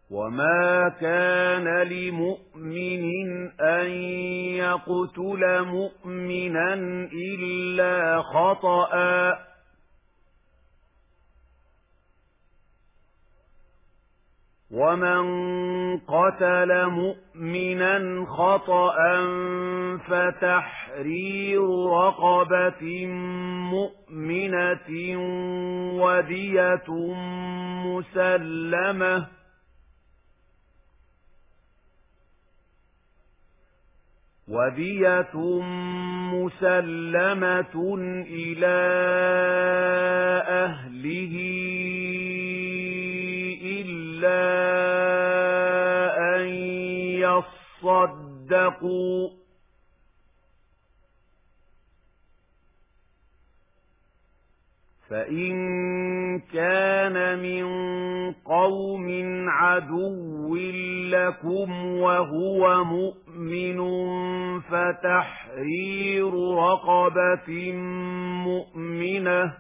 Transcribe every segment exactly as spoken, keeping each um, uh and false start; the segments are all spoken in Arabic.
وما كان لمؤمن أن يقتل مؤمنا إلا خطأ ومن قتل مؤمنا خطأ فتحرير رقبة مؤمنة ودية مسلمة ودية مسلمة إلى أهله إلا أن يصدقوا فإن كان من قوم عدو لكم وهو مؤمن فتحرير رقبة مؤمنة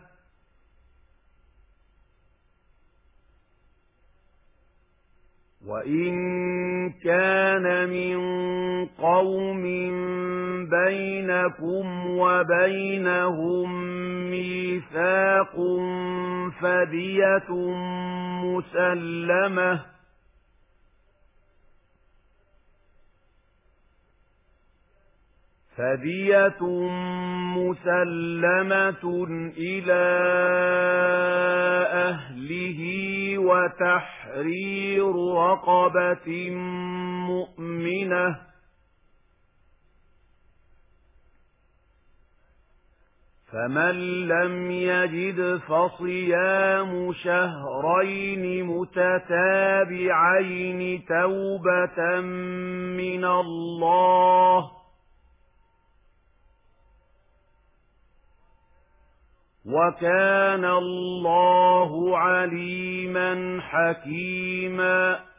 وإن كان من قوم بينكم وبينهم ميثاق فدية مسلمة فدية مسلمة إلى أهله وتحرير رقبة مؤمنة فمن لم يجد فصيام شهرين متتابعين توبة من الله وكان الله عليما حكيما